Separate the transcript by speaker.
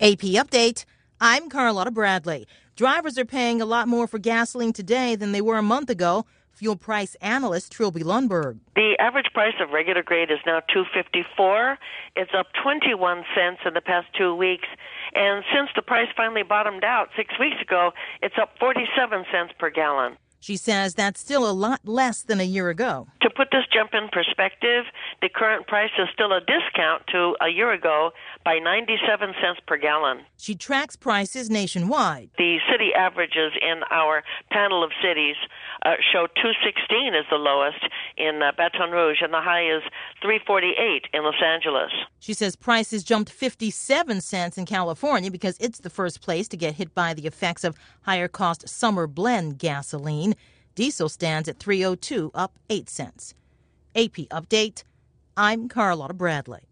Speaker 1: AP Update. I'm Carlotta Bradley. Drivers are paying a lot more for gasoline today than they were a month ago. Fuel price analyst Trilby Lundberg.
Speaker 2: The average price of regular grade is now $2.54. It's up 21 cents in the past 2 weeks. And since the price finally bottomed out 6 weeks ago, it's up 47 cents per gallon.
Speaker 1: She says that's still a lot less than a year ago.
Speaker 2: To put this jump in perspective, the current price is still a discount to a year ago by 97 cents per gallon.
Speaker 1: She tracks prices nationwide.
Speaker 2: The city averages in our panel of cities show $2.16 is the lowest in Baton Rouge, and the high is $3.48 in Los Angeles.
Speaker 1: She says prices jumped 57 cents in California because it's the first place to get hit by the effects of higher-cost summer blend gasoline. Diesel stands at $3.02, up 8 cents. AP Update. I'm Carlotta Bradley.